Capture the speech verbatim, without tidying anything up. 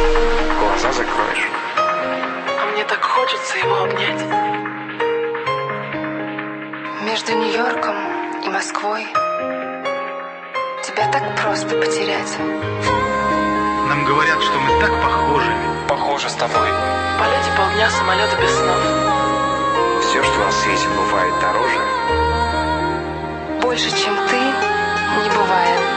глаза закроешь. А мне так хочется его обнять. Между Нью-Йорком и Москвой тебя так просто потерять. Нам говорят, что мы так похожи. Похоже с тобой. В полете полдня, самолета без снов. Все, что на свете бывает дороже. Больше, чем ты, не бывает.